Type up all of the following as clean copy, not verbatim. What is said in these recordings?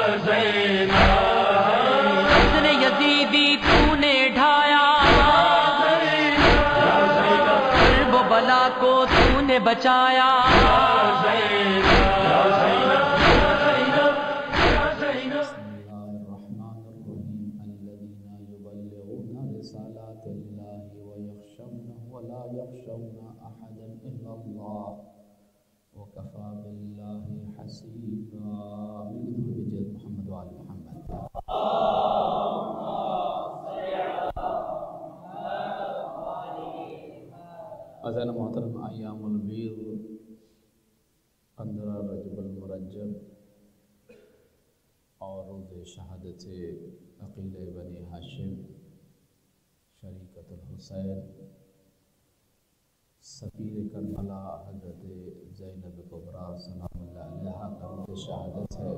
حسن یزیدی تو نے ڈھایا، کرب و بلا کو تو نے بچایا، عزیزان محترم، ایام البیض 15 رجب المرجب اور روز شہادت عقیل بنی ہاشم شریکت الحسین سفیر کربلا حضرت زینب کبریٰ سلام اللہ علیہا کا روز شہادت ہے۔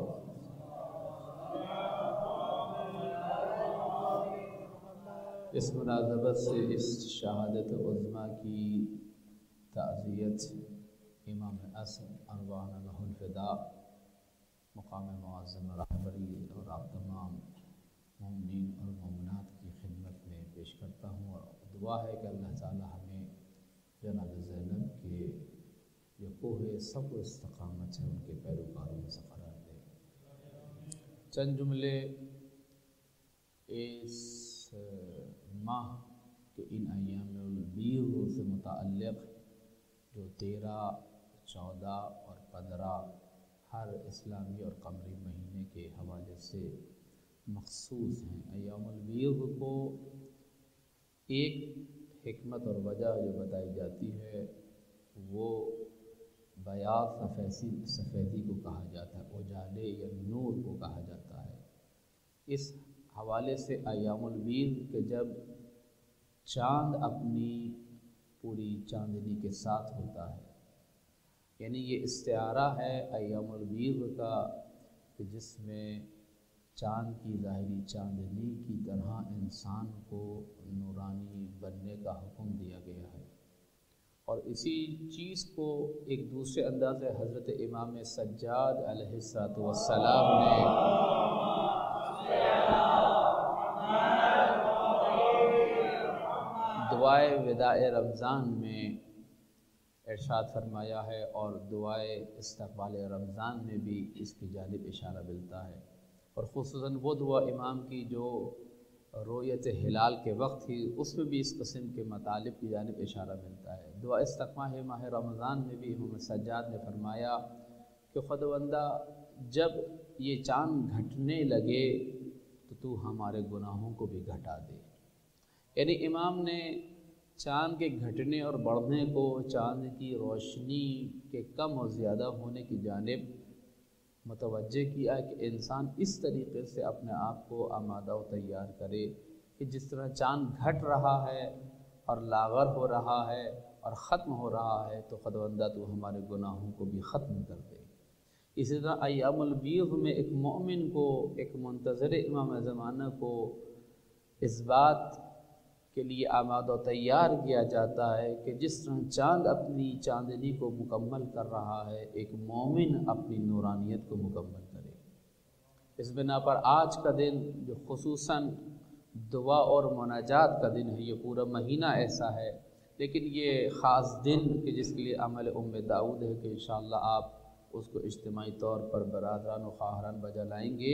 اس مناسبت سے اس شہادت عظمیٰ کی تعزیت امام اصل ارواح لہ الفداء مقام معظم رہبری اور آپ تمام مومنین اور مومنات کی خدمت میں پیش کرتا ہوں، اور دعا ہے کہ اللہ تعالی ہمیں جناب زینب کے جو کوہ صبر و استقامت ہے ان کے پیروکاروں میں سے قرار دے۔ چند جملے اس ماہ کے ان ایام البیض سے متعلق جو 13، 14 اور 15 ہر اسلامی اور قمری مہینے کے حوالے سے مخصوص ہیں۔ ایام البیض کو ایک حکمت اور وجہ جو بتائی جاتی ہے وہ بیاض سفیدی کو کہا جاتا ہے، اجالے یا نور کو کہا جاتا ہے۔ اس حوالے سے ایام البیض کہ جب چاند اپنی پوری چاندنی کے ساتھ ہوتا ہے، یعنی یہ استعارہ ہے ایام البیض کا کہ جس میں چاند کی ظاہری چاندنی کی طرح انسان کو نورانی بننے کا حکم دیا گیا ہے، اور اسی چیز کو ایک دوسرے انداز سے حضرت امام سجاد علیہ السلام نے دعائے وداع رمضان میں ارشاد فرمایا ہے، اور دعائے استقبال رمضان میں بھی اس کی جانب اشارہ ملتا ہے، اور خصوصاً وہ دعا امام کی جو رؤیت ہلال کے وقت تھی اس میں بھی اس قسم کے مطالب کی جانب اشارہ ملتا ہے۔ دعا استقبال ماہ رمضان میں بھی امام سجاد نے فرمایا کہ خداوندہ جب یہ چاند گھٹنے لگے تو ہمارے گناہوں کو بھی گھٹا دے، یعنی امام نے چاند کے گھٹنے اور بڑھنے کو چاند کی روشنی کے کم اور زیادہ ہونے کی جانب متوجہ کیا کہ انسان اس طریقے سے اپنے آپ کو آمادہ و تیار کرے کہ جس طرح چاند گھٹ رہا ہے اور لاغر ہو رہا ہے اور ختم ہو رہا ہے تو خداوندہ تو ہمارے گناہوں کو بھی ختم کر دے۔ اسی طرح ایام البیض میں ایک مومن کو، ایک منتظر امام زمانہ کو اس بات کے لیے آمادہ و تیار کیا جاتا ہے کہ جس طرح چاند اپنی چاندنی کو مکمل کر رہا ہے، ایک مومن اپنی نورانیت کو مکمل کرے۔ اس بنا پر آج کا دن جو خصوصاً دعا اور مناجات کا دن ہے، یہ پورا مہینہ ایسا ہے، لیکن یہ خاص دن کہ جس کے لیے عمل داؤد ہے کہ انشاءاللہ آپ اس کو اجتماعی طور پر برادران و خواہران بجا لائیں گے،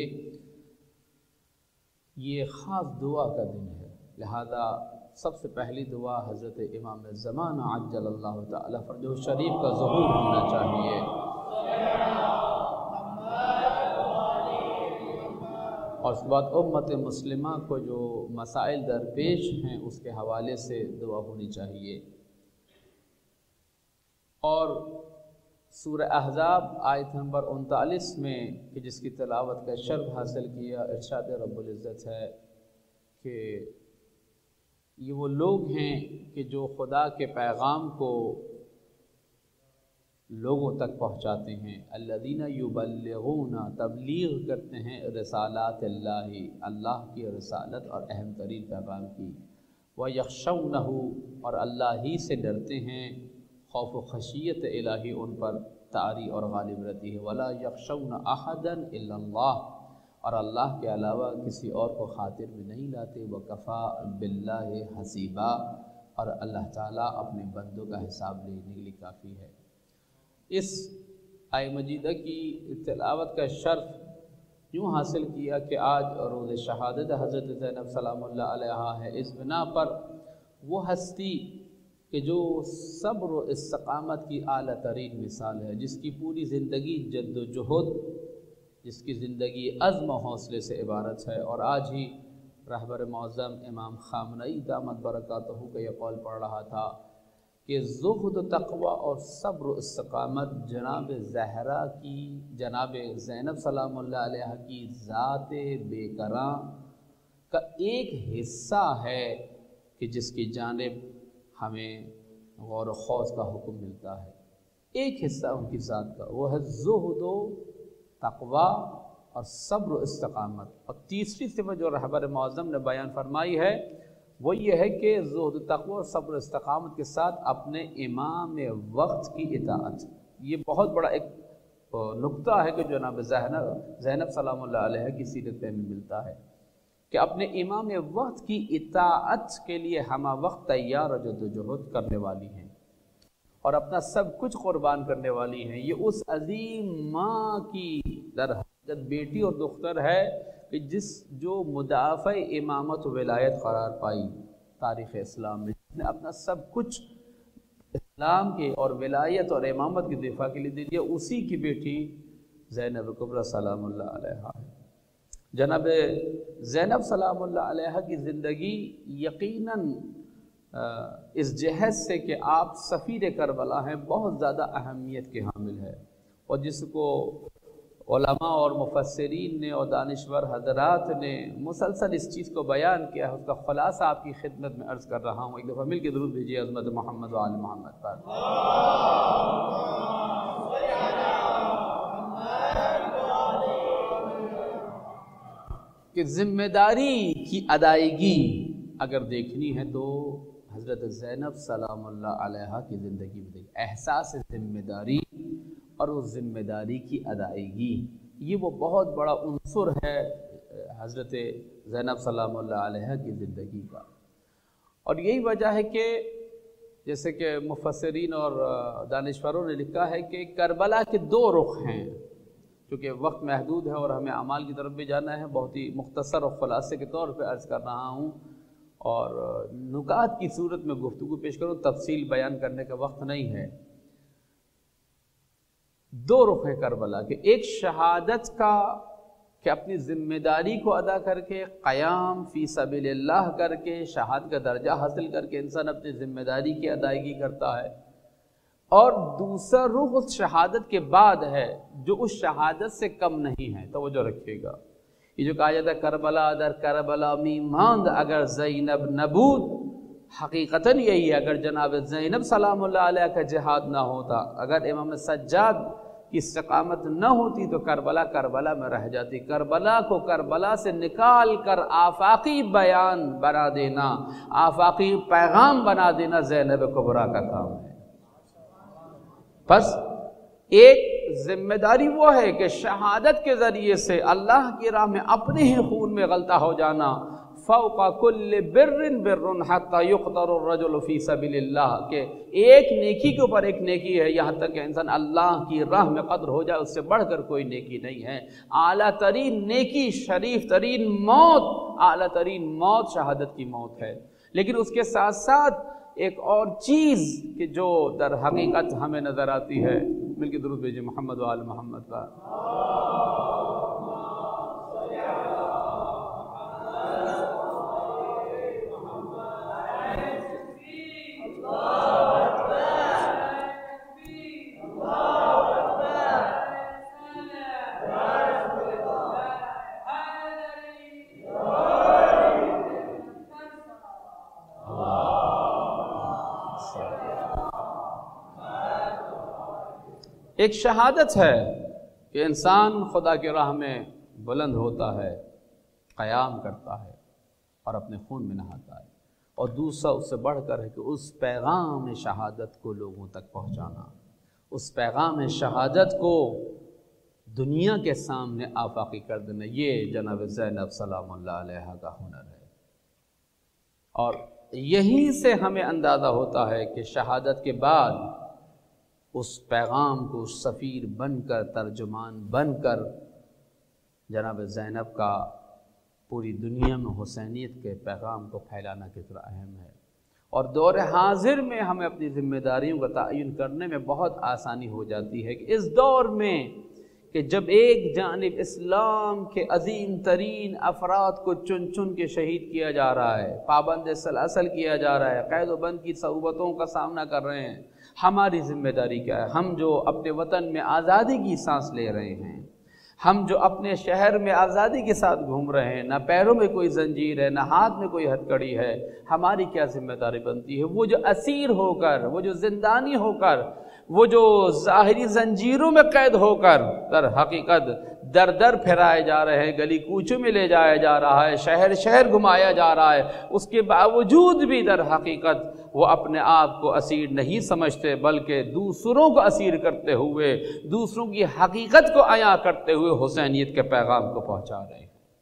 یہ خاص دعا کا دن ہے، لہذا سب سے پہلی دعا حضرت امام زمانہ عجل اللہ تعالی فرجہ شریف کا ظہور ہونا چاہیے، اور اس کے بعد امت مسلمہ کو جو مسائل درپیش ہیں اس کے حوالے سے دعا ہونی چاہیے۔ اور سورہ احزاب آیت نمبر 39 میں کہ جس کی تلاوت کا شرف حاصل کیا، ارشاد رب العزت ہے کہ یہ وہ لوگ ہیں کہ جو خدا کے پیغام کو لوگوں تک پہنچاتے ہیں، الذین یبلغون، تبلیغ کرتے ہیں رسالات اللہ، اللہ کی رسالت اور اہم ترین پیغام کی، ویخشونہ، اور اللہ ہی سے ڈرتے ہیں، خوف و خشیت الہی ان پر طاری اور غالب رہتی ہے، ولا یخشون احدا الا اللہ، اور اللہ کے علاوہ کسی اور کو خاطر میں نہیں لاتے، وکفا باللہ حسیبا، اور اللہ تعالیٰ اپنے بندوں کا حساب لینے کے لیے کافی ہے۔ اس آیہ مجیدہ کی تلاوت کا شرف یوں حاصل کیا کہ آج روز شہادت حضرت زینب سلام اللہ علیہا ہے، اس بنا پر وہ ہستی کہ جو صبر و استقامت کی اعلیٰ ترین مثال ہے، جس کی پوری زندگی جد و جہد، جس کی زندگی عزم و حوصلے سے عبارت ہے، اور آج ہی رہبر معظم امام خامنئی دامت برکاتہ کا یہ قول پڑھ رہا تھا کہ زہد و تقوی اور صبر و استقامت جناب زہرا کی، جناب زینب سلام اللہ علیہ کی ذات بے کراں کا ایک حصہ ہے کہ جس کی جانب ہمیں غور و خوض کا حکم ملتا ہے۔ ایک حصہ ان کی ذات کا وہ ہے زہد و تقوی اور صبر و استقامت۔ اور تیسری صفت جو رہبر معظم نے بیان فرمائی ہے وہ یہ ہے کہ زہد و تقوی اور صبر و استقامت کے ساتھ اپنے امام وقت کی اطاعت۔ یہ بہت بڑا ایک نقطہ ہے کہ جناب زینب سلام اللہ علیہ کی سیرت میں ملتا ہے کہ اپنے امام وقت کی اطاعت کے لیے ہمہ وقت تیار و جد و جہد کرنے والی ہیں اور اپنا سب کچھ قربان کرنے والی ہیں۔ یہ اس عظیم ماں کی در حقیقت بیٹی اور دختر ہے کہ جو مدافع امامت و ولایت قرار پائی تاریخ اسلام میں، جس نے اپنا سب کچھ اسلام کے اور ولایت اور امامت کی دفاع کے لیے دے دیا، اسی کی بیٹی زینب کبریٰ سلام اللہ علیہا ہے۔ جناب زینب سلام اللہ علیہا کی زندگی یقیناً اس جہت سے کہ آپ سفیر کربلا ہیں بہت زیادہ اہمیت کے حامل ہے، اور جس کو علماء اور مفسرین نے اور دانشور حضرات نے مسلسل اس چیز کو بیان کیا ہے، اس کا خلاصہ آپ کی خدمت میں عرض کر رہا ہوں۔ ایک دفعہ مل کے درود بھیجیے عظمت محمد و آل محمد پر۔ کہ ذمہ داری کی ادائیگی اگر دیکھنی ہے تو حضرت زینب سلام اللہ علیہا کی زندگی میں دیکھیں، احساس ذمہ داری اور اس ذمہ داری کی ادائیگی، یہ وہ بہت بڑا عنصر ہے حضرت زینب سلام اللہ علیہ کی زندگی کا۔ اور یہی وجہ ہے کہ جیسے کہ مفسرین اور دانشوروں نے لکھا ہے کہ کربلا کے دو رخ ہیں، کیونکہ وقت محدود ہے اور ہمیں اعمال کی طرف بھی جانا ہے، بہت ہی مختصر اور خلاصے کے طور پہ عرض کر رہا ہوں اور نکات کی صورت میں گفتگو پیش کروں، تفصیل بیان کرنے کا وقت نہیں ہے۔ دو رخ ہے کربلا کے، ایک شہادت کا کہ اپنی ذمہ داری کو ادا کر کے قیام فی سبیل اللہ کر کے شہادت کا درجہ حاصل کر کے انسان اپنی ذمہ داری کی ادائیگی کرتا ہے، اور دوسرا رخ اس شہادت کے بعد ہے جو اس شہادت سے کم نہیں ہے۔ توجہ رکھیے گا، یہ جو کہا جاتا ہے کربلا در کربلا می ماند اگر زینب نبود، حقیقتاً یہی ہے، اگر جناب زینب سلام اللہ علیہ کا جہاد نہ ہوتا، اگر امام سجاد کی استقامت نہ ہوتی تو کربلا کربلا میں رہ جاتی۔ کربلا کو کربلا سے نکال کر آفاقی بیان بنا دینا، آفاقی پیغام بنا دینا زینب کبریٰ کا کام ہے۔ بس ایک ذمہ داری وہ ہے کہ شہادت کے ذریعے سے اللہ کی راہ میں اپنے ہی خون میں غلطہ ہو جانا، فوق کل بر بر حتی یقتر الرجل فی سبیل اللہ، کہ ایک نیکی کے اوپر ایک نیکی ہے یہاں تک کہ انسان اللہ کی راہ میں قدر ہو جائے، اس سے بڑھ کر کوئی نیکی نہیں ہے۔ اعلیٰ ترین نیکی، شریف ترین موت، اعلیٰ ترین موت شہادت کی موت ہے۔ لیکن اس کے ساتھ ساتھ ایک اور چیز کہ جو در حقیقت ہمیں نظر آتی ہے، مل کے درود بھیجئے محمد و آل محمد کا۔ ایک شہادت ہے کہ انسان خدا کی راہ میں بلند ہوتا ہے، قیام کرتا ہے اور اپنے خون میں نہاتا ہے، اور دوسرا اس سے بڑھ کر ہے کہ اس پیغام شہادت کو لوگوں تک پہنچانا، اس پیغام شہادت کو دنیا کے سامنے آفاقی کر دینا، یہ جناب زینب سلام اللہ علیہ کا ہنر ہے۔ اور یہیں سے ہمیں اندازہ ہوتا ہے کہ شہادت کے بعد اس پیغام کو سفیر بن کر، ترجمان بن کر جناب زینب کا پوری دنیا میں حسینیت کے پیغام کو پھیلانا کتنا اہم ہے۔ اور دور حاضر میں ہمیں اپنی ذمہ داریوں کا تعین کرنے میں بہت آسانی ہو جاتی ہے کہ اس دور میں کہ جب ایک جانب اسلام کے عظیم ترین افراد کو چن چن کے شہید کیا جا رہا ہے، پابند سلاسل کیا جا رہا ہے، قید و بند کی صعوبتوں کا سامنا کر رہے ہیں، ہماری ذمہ داری کیا ہے؟ ہم جو اپنے وطن میں آزادی کی سانس لے رہے ہیں، ہم جو اپنے شہر میں آزادی کے ساتھ گھوم رہے ہیں، نہ پیروں میں کوئی زنجیر ہے، نہ ہاتھ میں کوئی ہتھکڑی ہے، ہماری کیا ذمہ داری بنتی ہے؟ وہ جو اسیر ہو کر، وہ جو زندانی ہو کر، وہ جو ظاہری زنجیروں میں قید ہو کر در حقیقت در در پھرائے جا رہے ہیں، گلی کوچوں میں لے جایا جا رہا ہے، شہر شہر گھمایا جا رہا ہے، اس کے باوجود بھی در حقیقت وہ اپنے آپ کو اسیر نہیں سمجھتے، بلکہ دوسروں کو اسیر کرتے ہوئے، دوسروں کی حقیقت کو عیاں کرتے ہوئے حسینیت کے پیغام کو پہنچا رہے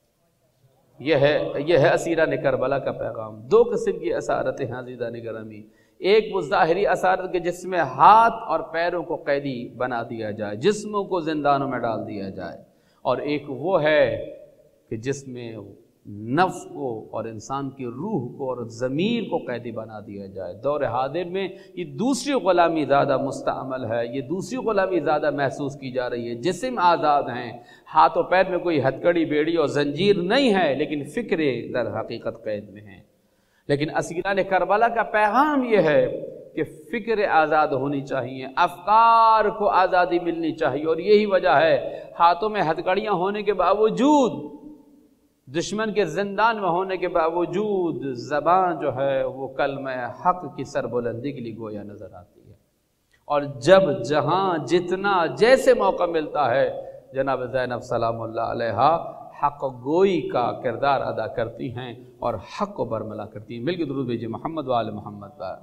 ہیں۔ یہ ہے اسیران کربلا کا پیغام۔ دو قسم کی اسارتیں ہیں عزیزان گرامی، ایک وہ ظاہری اسارت کے جس میں ہاتھ اور پیروں کو قیدی بنا دیا جائے، جسموں کو زندانوں میں ڈال دیا جائے، اور ایک وہ ہے کہ جس میں نفس کو اور انسان کی روح کو اور ضمیر کو قیدی بنا دیا جائے۔ دور حاضر میں یہ دوسری غلامی زیادہ مستعمل ہے، یہ دوسری غلامی زیادہ محسوس کی جا رہی ہے۔ جسم آزاد ہیں، ہاتھ و پیر میں کوئی ہتھکڑی بیڑی اور زنجیر نہیں ہے، لیکن فکریں در حقیقت قید میں ہیں۔ لیکن اسیران کربلا کا پیغام یہ ہے کہ فکر آزاد ہونی چاہیے، افکار کو آزادی ملنی چاہیے، اور یہی وجہ ہے ہاتھوں میں ہتھکڑیاں ہونے کے باوجود، دشمن کے زندان میں ہونے کے باوجود، زبان جو ہے وہ کلمہ حق کی سربلندی کے لیے گویا نظر آتی ہے۔ اور جب جہاں جتنا جیسے موقع ملتا ہے، جناب زینب سلام اللہ علیہ حق گوئی کا کردار ادا کرتی ہیں اور حق کو برملا کرتی ہیں۔ مل کے درود بھیجئے محمد و آل محمد پر۔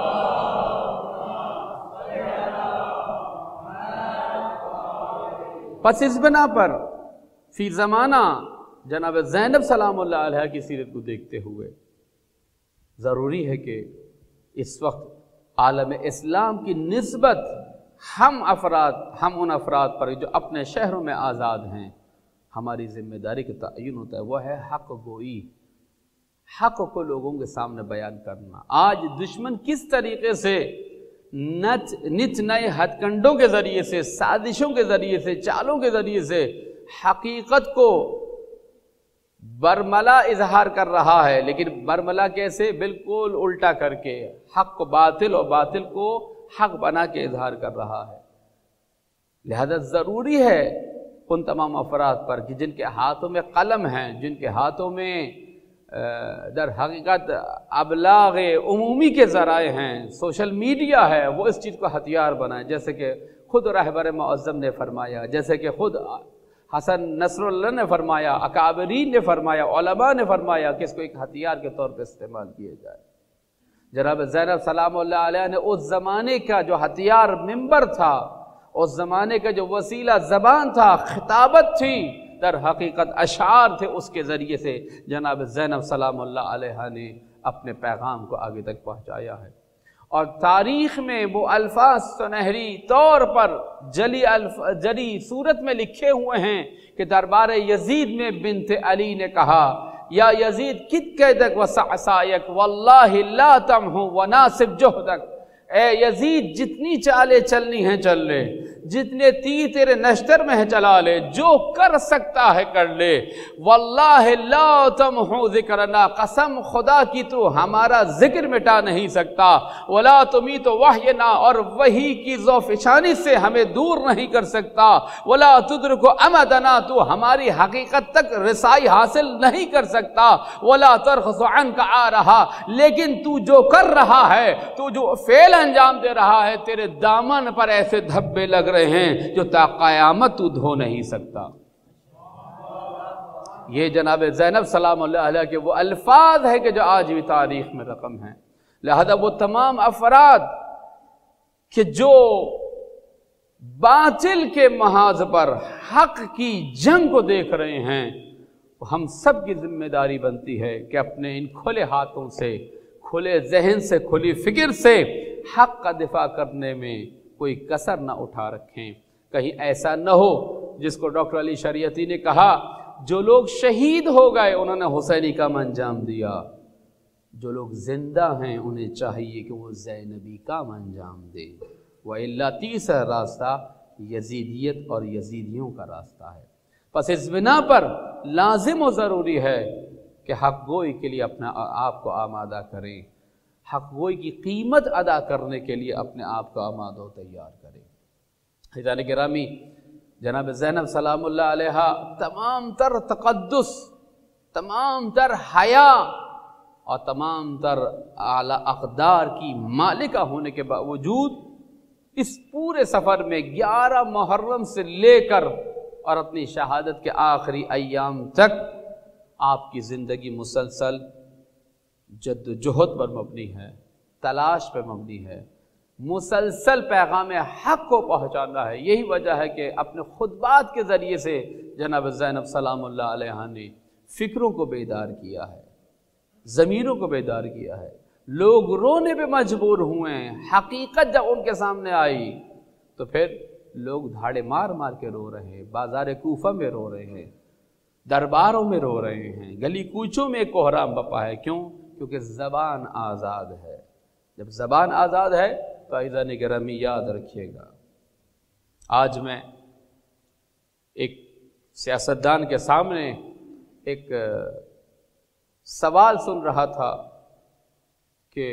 پس اس بنا پر فی زمانہ جناب زینب سلام اللہ علیہ کی سیرت کو دیکھتے ہوئے ضروری ہے کہ اس وقت عالم اسلام کی نسبت ہم ان افراد پر جو اپنے شہروں میں آزاد ہیں، ہماری ذمہ داری کا تعین ہوتا ہے، وہ ہے حق گوئی، حق کو لوگوں کے سامنے بیان کرنا۔ آج دشمن کس طریقے سے نت نئے ہتھ کنڈوں کے ذریعے سے، سازشوں کے ذریعے سے، چالوں کے ذریعے سے حقیقت کو برملا اظہار کر رہا ہے، لیکن برملا کیسے؟ بالکل الٹا کر کے، حق کو باطل اور باطل کو حق بنا کے اظہار کر رہا ہے۔ لہذا ضروری ہے ان تمام افراد پر کہ جن کے ہاتھوں میں قلم ہیں، جن کے ہاتھوں میں در حقیقت ابلاغ عمومی کے ذرائع ہیں، سوشل میڈیا ہے، وہ اس چیز کو ہتھیار بنائیں، جیسے کہ خود رہبر معظم نے فرمایا، جیسے کہ خود حسن نصر اللہ نے فرمایا، اکابرین نے فرمایا، علماء نے فرمایا کہ اس کو ایک ہتھیار کے طور پہ استعمال کیا جائے۔ جناب زینب سلام اللہ علیہ نے اس زمانے کا جو ہتھیار منبر تھا، اس زمانے کا جو وسیلہ زبان تھا، خطابت تھی، در حقیقت اشعار تھے، اس کے ذریعے سے جناب زینب سلام اللہ علیہ نے اپنے پیغام کو آگے تک پہنچایا ہے۔ اور تاریخ میں وہ الفاظ سنہری طور پر جلی صورت میں لکھے ہوئے ہیں کہ دربار یزید میں بنت علی نے کہا، یا یزید کت قیدک وسعسائک واللہ لا تمحو وناسب جہدک، اے یزید جتنی چالیں چلنی ہیں چل لے، جتنے تیر تیرے نشتر میں ہیں چلا لے، جو کر سکتا ہے کر لے، واللہ لا تمحو ذکرنا، قسم خدا کی تو ہمارا ذکر مٹا نہیں سکتا، ولا تمیت وحینا، اور وحی کی ذوفشانی سے ہمیں دور نہیں کر سکتا، ولا تدرک امدنا، تو ہماری حقیقت تک رسائی حاصل نہیں کر سکتا، ولا ترخص عنک آ رہا، لیکن تو جو کر رہا ہے، تو جو فعل انجام دے رہا ہے، تیرے دامن پر ایسے دھبے لگ رہے ہیں جو تا قیامت تو دھو نہیں سکتا۔ یہ جناب زینب سلام اللہ علیہ کے وہ الفاظ ہے کہ جو آج بھی تاریخ میں رقم ہیں۔ لہذا وہ تمام افراد کہ جو باطل کے محاذ پر حق کی جنگ کو دیکھ رہے ہیں، ہم سب کی ذمہ داری بنتی ہے کہ اپنے ان کھلے ہاتھوں سے، کھلے ذہن سے، کھلی فکر سے حق کا دفاع کرنے میں کوئی کسر نہ اٹھا رکھیں۔ کہیں ایسا نہ ہو جس کو ڈاکٹر علی شریعتی نے کہا، جو لوگ شہید ہو گئے انہوں نے حسینی کام انجام دیا، جو لوگ زندہ ہیں انہیں چاہیے کہ وہ زینبی کام انجام دیں، وَإِلَّا تیسرا راستہ یزیدیت اور یزیدیوں کا راستہ ہے۔ پس اس بنا پر لازم و ضروری ہے کہ حق گوئی کے لیے اپنا آپ کو آمادہ کریں، حق گوئی کی قیمت ادا کرنے کے لیے اپنے آپ کو آمادہ و تیار کریں۔ حضرات گرامی، جناب زینب سلام اللہ علیہا تمام تر تقدس، تمام تر حیا اور تمام تر اعلیٰ اقدار کی مالکہ ہونے کے باوجود اس پورے سفر میں 11 محرم سے لے کر اور اپنی شہادت کے آخری ایام تک آپ کی زندگی مسلسل جد و جہد پر مبنی ہے، تلاش پر مبنی ہے، مسلسل پیغام حق کو پہنچانا ہے۔ یہی وجہ ہے کہ اپنے خطبات کے ذریعے سے جناب زینب سلام اللہ علیہ نے فکروں کو بیدار کیا ہے، ضمیروں کو بیدار کیا ہے۔ لوگ رونے پہ مجبور ہوئے ہیں، حقیقت جب ان کے سامنے آئی تو پھر لوگ دھاڑے مار مار کے رو رہے ہیں، بازار کوفہ میں رو رہے ہیں، درباروں میں رو رہے ہیں، گلی کوچوں میں ایک کوہرام بپا ہے۔ کیوں؟ کیونکہ زبان آزاد ہے۔ جب زبان آزاد ہے تو عزیزان گرامی یاد رکھیے گا، آج میں ایک سیاستدان کے سامنے ایک سوال سن رہا تھا کہ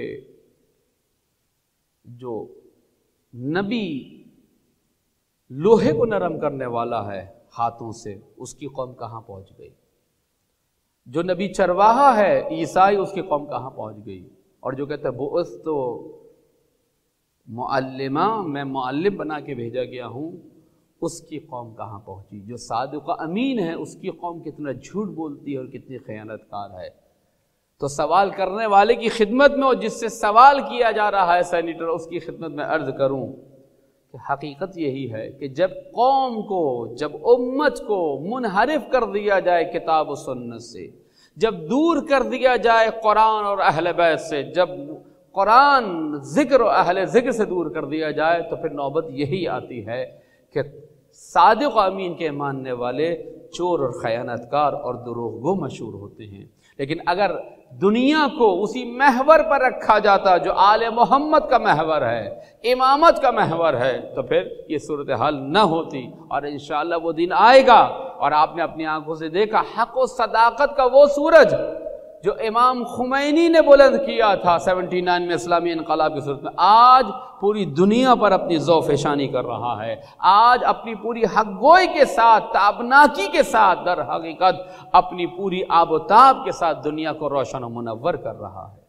جو نبی لوہے کو نرم کرنے والا ہے ہاتھوں سے، اس کی قوم کہاں پہنچ گئی؟ جو نبی چرواہا ہے عیسائی، اس کی قوم کہاں پہنچ گئی؟ اور جو کہتا ہے بعثت معلمہ، میں معلم بنا کے بھیجا گیا ہوں، اس کی قوم کہاں پہنچی؟ جو صادق امین ہے اس کی قوم کتنا جھوٹ بولتی ہے اور کتنی خیانت کار ہے۔ تو سوال کرنے والے کی خدمت میں اور جس سے سوال کیا جا رہا ہے سینیٹر، اس کی خدمت میں عرض کروں کہ حقیقت یہی ہے کہ جب قوم کو، جب امت کو منحرف کر دیا جائے کتاب و سنت سے، جب دور کر دیا جائے قرآن اور اہل بیت سے، جب قرآن ذکر و اہل ذکر سے دور کر دیا جائے، تو پھر نوبت یہی آتی ہے کہ صادق و امین کے ماننے والے چور اور خیانت کار اور دروغ گو مشہور ہوتے ہیں۔ لیکن اگر دنیا کو اسی محور پر رکھا جاتا جو آل محمد کا محور ہے، امامت کا محور ہے، تو پھر یہ صورتحال نہ ہوتی، اور انشاءاللہ وہ دن آئے گا۔ اور آپ نے اپنی آنکھوں سے دیکھا حق و صداقت کا وہ سورج جو امام خمینی نے بلند کیا تھا 79 میں اسلامی انقلاب کی صورت میں، آج پوری دنیا پر اپنی ذوفشانی کر رہا ہے، آج اپنی پوری حق گوئی کے ساتھ، تابناکی کے ساتھ، در حقیقت اپنی پوری آب و تاب کے ساتھ دنیا کو روشن و منور کر رہا ہے۔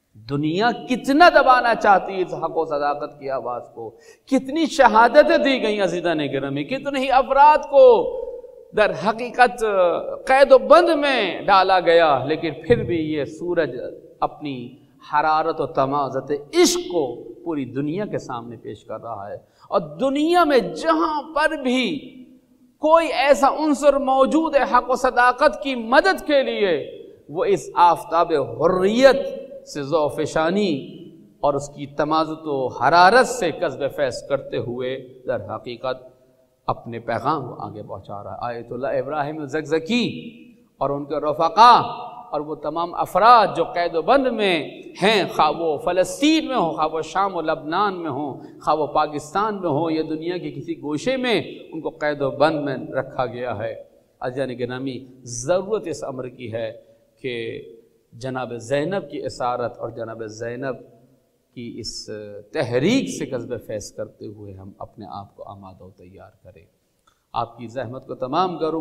دنیا کتنا دبانا چاہتی ہے اس حق و صداقت کی آواز کو، کتنی شہادتیں دی گئیں عزیزان گرامی، کتنے ہی افراد کو در حقیقت قید و بند میں ڈالا گیا، لیکن پھر بھی یہ سورج اپنی حرارت و تمازت عشق کو پوری دنیا کے سامنے پیش کر رہا ہے۔ اور دنیا میں جہاں پر بھی کوئی ایسا عنصر موجود ہے حق و صداقت کی مدد کے لیے، وہ اس آفتاب حریت سے ذوفشانی اور اس کی تمازت و حرارت سے کسب فیض کرتے ہوئے در حقیقت اپنے پیغام کو آگے پہنچا رہا ہے۔ آیت اللہ ابراہیم الزکزکی اور ان کے رفقا اور وہ تمام افراد جو قید و بند میں ہیں، خواہ وہ فلسطین میں ہوں، خواہ وہ شام و لبنان میں ہوں، خواہ وہ پاکستان میں ہوں یا دنیا کے کسی گوشے میں، ان کو قید و بند میں رکھا گیا ہے۔ عزیزان گرامی، ضرورت اس امر کی ہے کہ جناب زینب کی اسارت اور جناب زینب کی اس تحریک سے قصب فیض کرتے ہوئے ہم اپنے آپ کو آمادہ و تیار کریں۔ آپ کی زحمت کو تمام کروں۔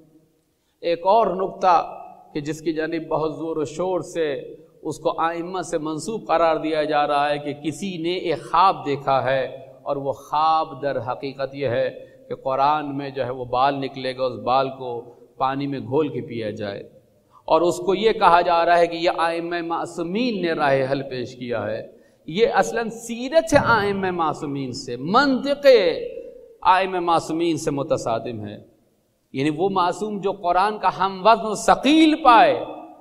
ایک اور نقطہ کہ جس کی جانب بہت زور و شور سے اس کو ائمہ سے منسوب قرار دیا جا رہا ہے کہ کسی نے ایک خواب دیکھا ہے، اور وہ خواب در حقیقت یہ ہے کہ قرآن میں جو ہے وہ بال نکلے گا، اس بال کو پانی میں گھول کے پیا جائے، اور اس کو یہ کہا جا رہا ہے کہ یہ ائمہ معصومین نے راہ حل پیش کیا ہے۔ یہ اصلاً سیرت ہے ائمہ معصومین سے، منطق آئمہ معصومین سے متصادم ہے، یعنی وہ معصوم جو قرآن کا ہم وزن و ثقیل پائے،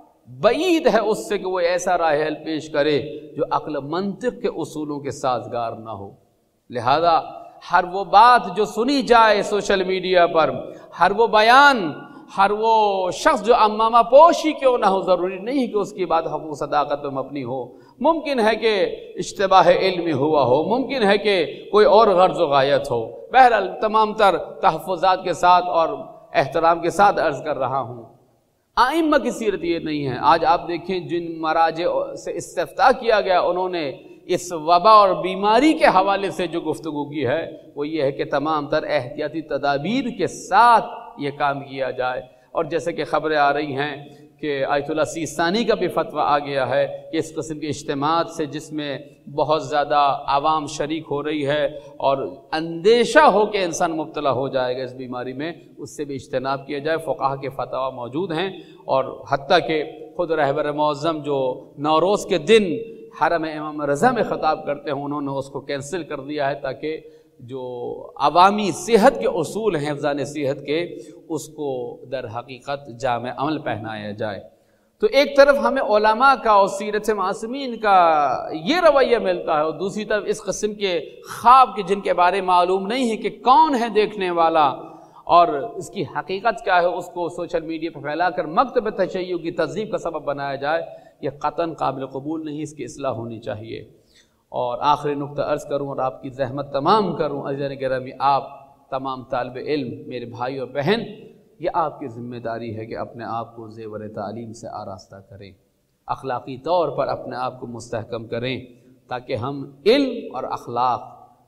بعید ہے اس سے کہ وہ ایسا رائے حل پیش کرے جو عقل منطق کے اصولوں کے سازگار نہ ہو۔ لہذا ہر وہ بات جو سنی جائے سوشل میڈیا پر، ہر وہ بیان، ہر وہ شخص جو امامہ پوشی کیوں نہ ہو، ضروری نہیں کہ اس کی بات حق و صداقت پہ مبنی ہو، ممکن ہے کہ اشتباہ علمی ہوا ہو، ممکن ہے کہ کوئی اور غرض و غایت ہو۔ بہرحال تمام تر تحفظات کے ساتھ اور احترام کے ساتھ عرض کر رہا ہوں، ائمہ کی سیرت یہ نہیں ہے۔ آج آپ دیکھیں جن مراجع سے استفتاء کیا گیا، انہوں نے اس وبا اور بیماری کے حوالے سے جو گفتگو کی ہے وہ یہ ہے کہ تمام تر احتیاطی تدابیر کے ساتھ یہ کام کیا جائے، اور جیسے کہ خبریں آ رہی ہیں کہ آیت اللہ سیستانی کا بھی فتویٰ آ گیا ہے کہ اس قسم کے اجتماعات سے جس میں بہت زیادہ عوام شریک ہو رہی ہے اور اندیشہ ہو کہ انسان مبتلا ہو جائے گا اس بیماری میں، اس سے بھی اجتناب کیا جائے۔ فقہا کے فتویٰ موجود ہیں، اور حتیٰ کہ خود رہبر معظم جو نوروز کے دن حرم امام رضا میں خطاب کرتے ہیں، انہوں نے اس کو کینسل کر دیا ہے تاکہ جو عوامی صحت کے اصول ہیں حفظان صحت کے، اس کو در حقیقت جامع عمل پہنایا جائے۔ تو ایک طرف ہمیں علماء کا اور سیرت معصومین کا یہ رویہ ملتا ہے، اور دوسری طرف اس قسم کے خواب کے جن کے بارے معلوم نہیں ہے کہ کون ہے دیکھنے والا اور اس کی حقیقت کیا ہے، اس کو سوشل میڈیا پہ پھیلا کر مکتب تشیع کی تذہیب کا سبب بنایا جائے، یہ قطعاً قابل قبول نہیں، اس کی اصلاح ہونی چاہیے۔ اور آخری نقطہ عرض کروں اور آپ کی زحمت تمام کروں، عزیزان گرامی، آپ تمام طالب علم، میرے بھائی اور بہن، یہ آپ کی ذمہ داری ہے کہ اپنے آپ کو زیور تعلیم سے آراستہ کریں، اخلاقی طور پر اپنے آپ کو مستحکم کریں، تاکہ ہم علم اور اخلاق،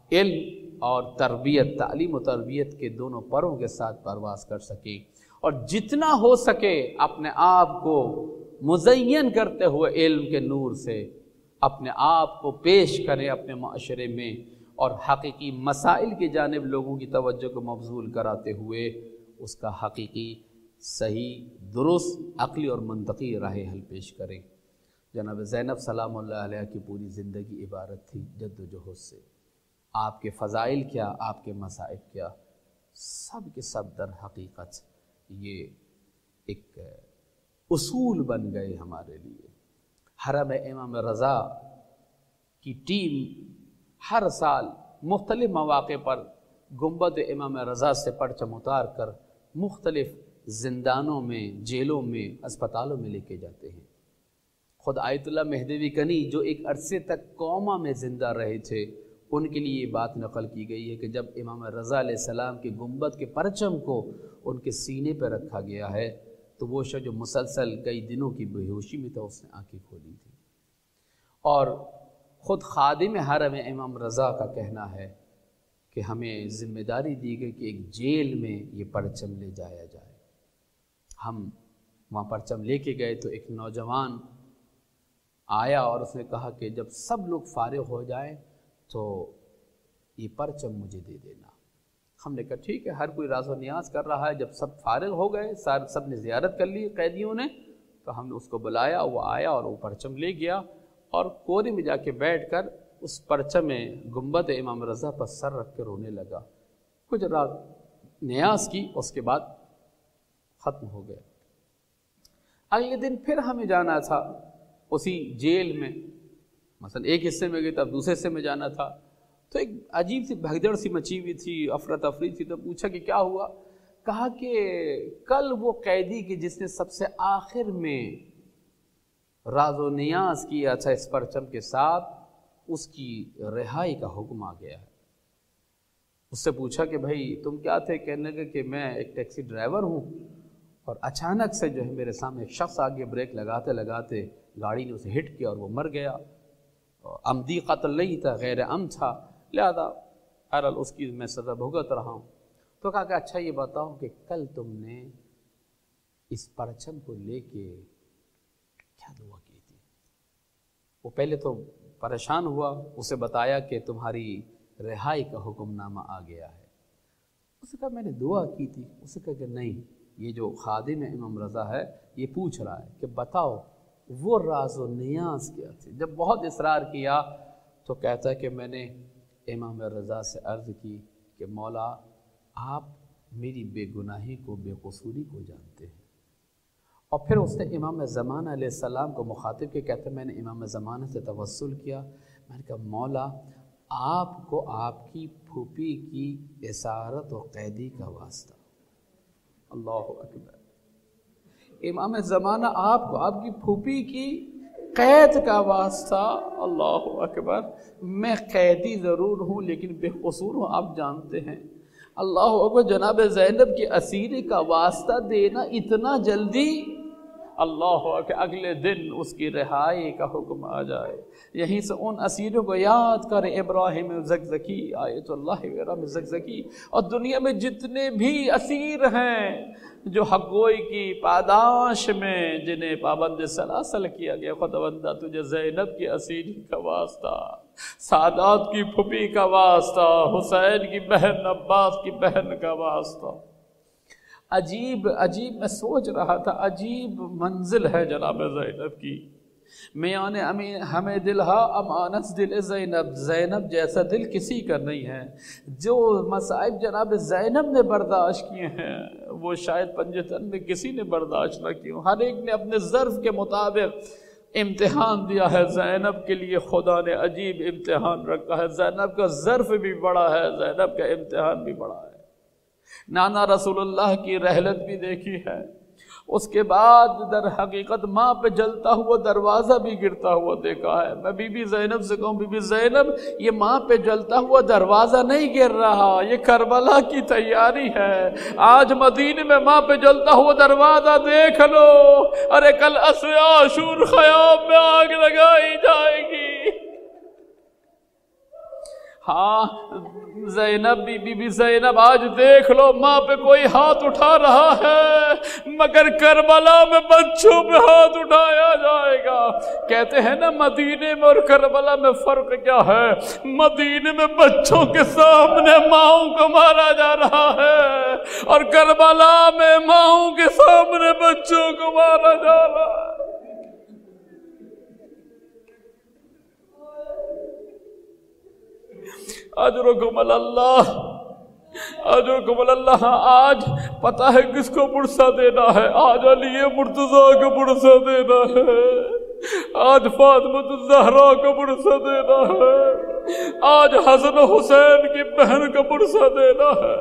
علم اور تربیت، تعلیم و تربیت کے دونوں پروں کے ساتھ پرواز کر سکیں، اور جتنا ہو سکے اپنے آپ کو مزین کرتے ہوئے علم کے نور سے اپنے آپ کو پیش کریں اپنے معاشرے میں، اور حقیقی مسائل کی جانب لوگوں کی توجہ کو مبذول کراتے ہوئے اس کا حقیقی، صحیح، درست، عقلی اور منطقی راہ حل پیش کریں۔ جناب زینب سلام اللہ علیہ کی پوری زندگی عبارت تھی جد و جہد سے۔ آپ کے فضائل کیا، آپ کے مصائب کیا، سب کے سب در حقیقت یہ ایک اصول بن گئے ہمارے لیے۔ حرم امام رضا کی ٹیم ہر سال مختلف مواقع پر گنبد امام رضا سے پرچم اتار کر مختلف زندانوں میں، جیلوں میں، اسپتالوں میں لے کے جاتے ہیں۔ خود آیت اللہ مہدوی کنی جو ایک عرصے تک کوما میں زندہ رہے تھے، ان کے لیے یہ بات نقل کی گئی ہے کہ جب امام رضا علیہ السلام کے گنبد کے پرچم کو ان کے سینے پہ رکھا گیا ہے تو وہ شخص جو مسلسل کئی دنوں کی بے ہوشی میں تھا، اس نے آنکھیں کھولی تھی۔ اور خود خادم حرم امام رضا کا کہنا ہے کہ ہمیں ذمہ داری دی گئی کہ ایک جیل میں یہ پرچم لے جایا جائے۔ ہم وہاں پرچم لے کے گئے تو ایک نوجوان آیا اور اس نے کہا کہ جب سب لوگ فارغ ہو جائیں تو یہ پرچم مجھے دے دینا۔ ہم نے کہا ٹھیک ہے، ہر کوئی راز و نیاز کر رہا ہے۔ جب سب فارغ ہو گئے، سب نے زیارت کر لی قیدیوں نے، تو ہم نے اس کو بلایا، وہ آیا اور وہ پرچم لے گیا، اور کونے میں جا کے بیٹھ کر اس پرچم میں گنبد امام رضا پر سر رکھ کے رونے لگا۔ کچھ راز نیاز کی، اس کے بعد ختم ہو گیا۔ اگلے دن پھر ہمیں جانا تھا اسی جیل میں، مثلا ایک حصے میں گئے تب دوسرے حصے میں جانا تھا، تو ایک عجیب سی بھگدڑ سی مچی ہوئی تھی، افراتفری تھی۔ تو پوچھا کہ کیا ہوا؟ کہا کہ کل وہ قیدی کی جس نے سب سے آخر میں راز و نیاز کیا تھا اس پرچم کے ساتھ، اس کی رہائی کا حکم آ گیا ہے۔ اس سے پوچھا کہ بھائی تم کیا تھے؟ کہنے لگے کہ میں ایک ٹیکسی ڈرائیور ہوں، اور اچانک سے جو ہے میرے سامنے ایک شخص آگے بریک لگاتے لگاتے گاڑی نے اسے ہٹ کیا اور وہ مر گیا۔ عمدی قتل نہیں تھا، غیر عمد تھا، لہذا بہرحال اس کی میں سزا بھگت رہا ہوں۔ تو کہا کہ اچھا یہ بتاؤ کہ کل تم نے اس پرچم کو لے کے کیا دعا کی تھی؟ وہ پہلے تو پریشان ہوا، اسے بتایا کہ تمہاری رہائی کا حکم نامہ آ گیا ہے۔ اسے کہا میں نے دعا کی تھی۔ اسے کہا کہ نہیں، یہ جو خادم امام رضا ہے یہ پوچھ رہا ہے کہ بتاؤ وہ راز و نیاز کیا تھی؟ جب بہت اصرار کیا تو کہتا ہے کہ میں نے امام رضا سے عرض کی کہ مولا آپ میری بے گناہی کو، بے قصوری کو جانتے ہیں۔ اور پھر اس نے امام زمانہ علیہ السلام کو مخاطب کے کہتے ہیں میں نے امام زمانہ سے توسل کیا، میں نے کہا مولا آپ کو آپ کی پھوپھی کی اسارت و قیدی کا واسطہ، اللہ اکبر، امام زمانہ آپ کو آپ کی پھوپھی کی قید کا واسطہ، اللہ اکبر، میں قیدی ضرور ہوں لیکن بے قصور ہوں آپ جانتے ہیں، اللہ اکبر، جناب زینب کی اسیری کا واسطہ دینا اتنا جلدی، اللہ اکبر، اگلے دن اس کی رہائی کا حکم آ جائے۔ یہیں سے ان اسیروں کو یاد کر ابراہیم زکزکی، آیت اللہ ابراہیم زکزکی، اور دنیا میں جتنے بھی اسیر ہیں جو حق گوئی کی پاداش میں جنہیں پابند سلاسل کیا گیا، خداوندہ تجھے زینب کی اسیری کا واسطہ، سادات کی پھوپھی کا واسطہ، حسین کی بہن، عباس کی بہن کا واسطہ۔ عجیب میں سوچ رہا تھا، عجیب منزل ہے جناب زینب کی۔ میان ہمیں دلہا امانت دل زینب، زینب جیسا دل کسی کا نہیں ہے۔ جو مصائب جناب زینب نے برداشت کیے ہیں وہ شاید پنجتن میں کسی نے برداشت نہ کیے، ہر ایک نے اپنے ظرف کے مطابق امتحان دیا ہے۔ زینب کے لیے خدا نے عجیب امتحان رکھا ہے، زینب کا ظرف بھی بڑا ہے، زینب کا امتحان بھی بڑا ہے۔ نانا رسول اللہ کی رحلت بھی دیکھی ہے، اس کے بعد در حقیقت ماں پہ جلتا ہوا دروازہ بھی گرتا ہوا دیکھا ہے۔ میں بی بی زینب سے کہوں، بی بی زینب یہ ماں پہ جلتا ہوا دروازہ نہیں گر رہا، یہ کربلا کی تیاری ہے۔ آج مدینے میں ماں پہ جلتا ہوا دروازہ دیکھ لو، ارے کل عصر عاشور خیام میں آگ لگائی جائے گی۔ ہاں زینب، بی بی زینب آج دیکھ لو ماں پہ کوئی ہاتھ اٹھا رہا ہے، مگر کربلا میں بچوں پہ ہاتھ اٹھایا جائے گا۔ کہتے ہیں نا مدینے میں اور کربلا میں فرق کیا ہے؟ مدینے میں بچوں کے سامنے ماؤں کو مارا جا رہا ہے، اور کربلا میں ماؤں کے سامنے بچوں کو مارا جا رہا ہے۔ اجرکم اللہ، اجرکم اللہ۔ آج پتہ ہے کس کو بڑسا دینا ہے؟ آج علی مرتضیٰ کو بڑسا دینا ہے، آج فاطمہ الزہرا کو بڑسا دینا ہے، آج حسن و حسین کی بہن کو بڑسا دینا ہے۔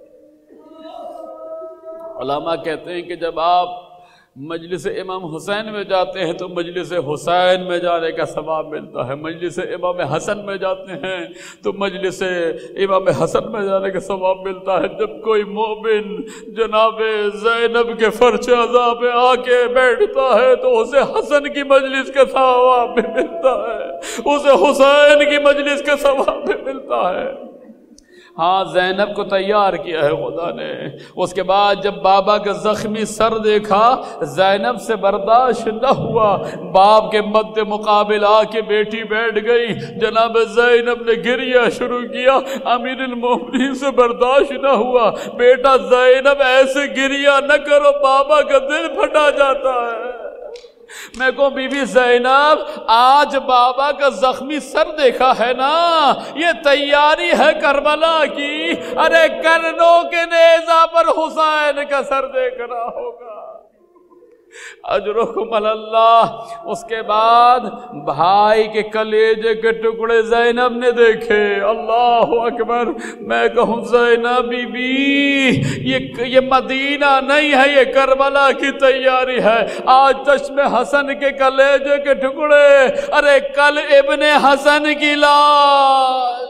علماء کہتے ہیں کہ جب آپ مجلس امام حسین میں جاتے ہیں تو مجلس حسین میں جانے کا ثواب ملتا ہے، مجلس امام حسن میں جاتے ہیں تو مجلس امام حسن میں جانے کا ثواب ملتا ہے۔ جب کوئی مومن جناب زینب کے فرش عزا پہ آ کے بیٹھتا ہے تو اسے حسن کی مجلس کا ثواب بھی ملتا ہے، اسے حسین کی مجلس کا ثواب بھی ملتا ہے۔ ہاں زینب کو تیار کیا ہے خدا نے۔ اس کے بعد جب بابا کا زخمی سر دیکھا زینب سے برداشت نہ ہوا، باپ کے مد مقابل آ کے بیٹی بیٹھ گئی، جناب زینب نے گریہ شروع کیا، امیر المومنین سے برداشت نہ ہوا، بیٹا زینب ایسے گریہ نہ کرو، بابا کا دل پھٹا جاتا ہے۔ میں کہوں بی بی زینب آج بابا کا زخمی سر دیکھا ہے نا، یہ تیاری ہے کربلا کی، ارے کرنوں کے نیزہ پر حسین کا سر دیکھنا ہوگا۔ اجرکم اللہ۔ اس کے بعد بھائی کے کلیجے کے ٹکڑے زینب نے دیکھے، اللہ اکبر۔ میں کہوں زینب بی بی یہ مدینہ نہیں ہے، یہ کربلا کی تیاری ہے۔ آج چشم حسن کے کلیجے کے ٹکڑے، ارے کل ابن حسن کی لاش۔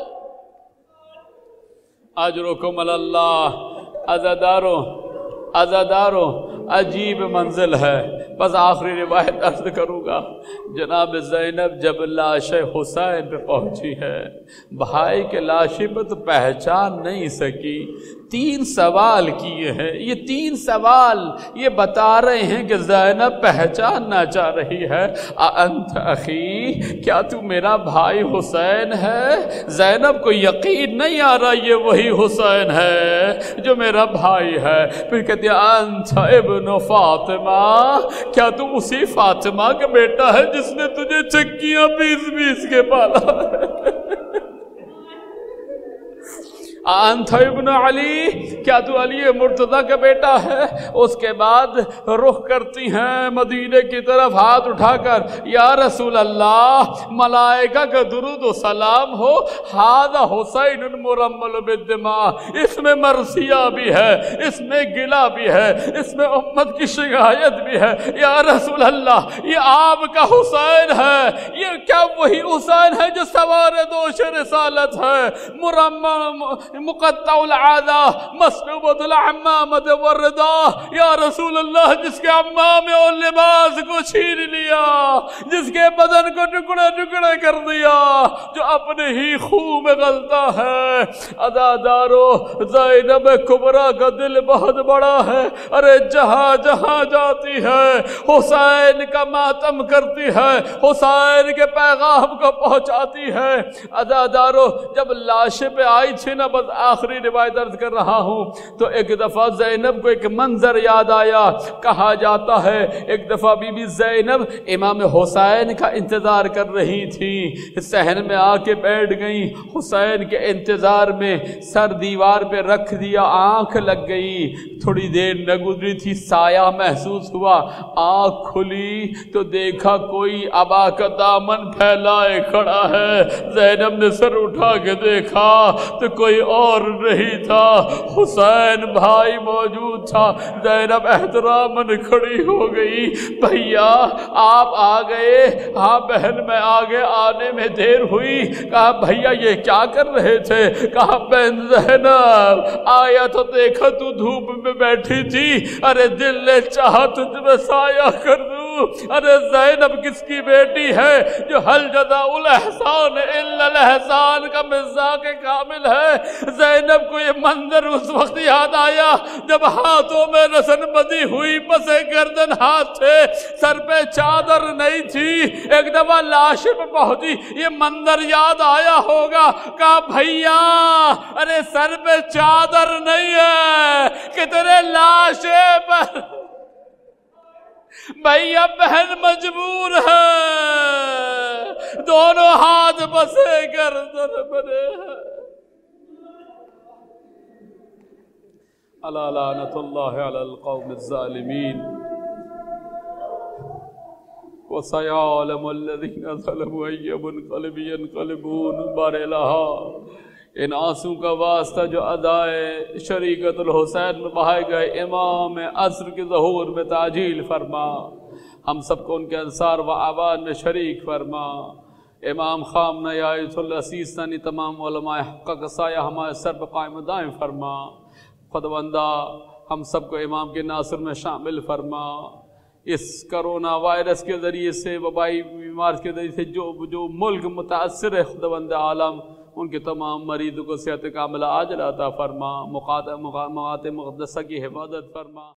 اجرکم اللہ۔ عزاداروں عجیب منزل ہے۔ بس آخری روایت عرض کروں گا، جناب زینب جب لاش حسین پہ پہنچی ہے، بھائی کے لاشی پہ تو پہچان نہیں سکی، 3 سوال کیے ہیں۔ یہ 3 سوال یہ بتا رہے ہیں کہ زینب پہچاننا چاہ رہی ہے، انت اخی، کیا تو میرا بھائی حسین ہے؟ زینب کو یقین نہیں آ رہا یہ وہی حسین ہے جو میرا بھائی ہے۔ پھر کہتے ہیں انت ابن فاطمہ، کیا تو اسی فاطمہ کا بیٹا ہے جس نے تجھے چکیاں پیس کے پالا ہے؟ انت ابن علی، کیا تو علی مرتضی کا بیٹا ہے؟ اس کے بعد رخ کرتی ہیں مدینے کی طرف ہاتھ اٹھا کر، یا رسول اللہ ملائکہ کا درود و سلام ہو، ھذا حسین مرمل بالدماء، اس میں مرثیہ بھی ہے، اس میں گلہ بھی ہے، اس میں امت کی شکایت بھی ہے، یا رسول اللہ یہ آپ کا حسین ہے، یہ کیا وہی حسین ہے جو سوار دوش رسالت ہے، مرمل مقطع العادہ مسلوبۃ العمامۃ والردا، یا رسول اللہ جس کے عمام اور لباس کو چھین لیا، جس کے بدن کو ٹکڑے ٹکڑے کر دیا، جو اپنے ہی خون میں غلطہ ہے۔ عزادارو زینب کبریٰ کا دل بہت بڑا ہے، ارے جہاں جہاں جاتی ہے حسین کا ماتم کرتی ہے، حسین کے پیغام کو پہنچاتی ہے۔ عزادارو جب لاش پہ آئی تھی نا، بس آخری روایت عرض کر رہا ہوں، تو ایک دفعہ زینب کو ایک منظر یاد آیا۔ کہا جاتا ہے ایک دفعہ بی بی زینب امام حسین کا انتظار کر رہی تھی، صحن میں آ کے بیٹھ گئی، حسین کے انتظار میں سر دیوار پہ رکھ دیا، آنکھ لگ گئی، تھوڑی دیر نہ گزری تھی سایہ محسوس ہوا، آنکھ کھلی تو دیکھا کوئی عبا کا دامن پھیلائے کھڑا ہے۔ زینب نے سر اٹھا کے دیکھا تو کوئی اور نہیں تھا، حسین بھائی موجود تھا۔ زینب احتراماً کھڑی ہو گئی، بھیا آپ آ گئے؟ ہاں بہن میں آگے، آنے میں دیر ہوئی۔ کہا بھیا یہ کیا کر رہے تھے؟ کہا بہن زینب آیا تو دیکھا تو دھوپ میں بیٹھی تھی، ارے دل نے چاہا تجھ میں سایہ کر دوں۔ ارے زینب کس کی بیٹی ہے جو حل جزاء الاحسان الا الاحسان کا مزاق کامل ہے۔ زینب کو یہ منظر اس وقت یاد آیا جب ہاتھوں میں رسن بدی ہوئی، پسے گردن ہاتھ تھے، سر پہ چادر نہیں تھی۔ ایک دفعہ لاش پہ پہنچی، یہ منظر یاد آیا ہوگا۔ کہا بھیا ارے سر پہ چادر نہیں ہے کہ تیرے لاش پر بھیا بہن مجبور ہے، دونوں ہاتھ بسے گردن بنے ہیں۔ الا لعنت اللہ علی القوم الظالمین وسيعلم الذين ظلموا أي منقلب ينقلبون۔ بارالہا ان آنسوں کا واسطہ جو ادائے شریکت الحسین میں بہائے گئے، امام عصر کے ظہور میں تعجیل فرما، ہم سب کو ان کے انصار و اعوان میں شریک فرما۔ امام خامنہ آیت اللہ سیستانی تمام علماء حق کا سایہ ہمارے سر پر قائم دائم فرما۔ خداوندہ ہم سب کو امام کے ناصر میں شامل فرما۔ اس کرونا وائرس کے ذریعے سے، وبائی بیمار کے ذریعے سے جو ملک متاثر ہے، خداوند عالم ان کے تمام مریضوں کو صحت کاملہ عاجلہ عطا فرما، مقاطع مقدسہ کی حفاظت فرما۔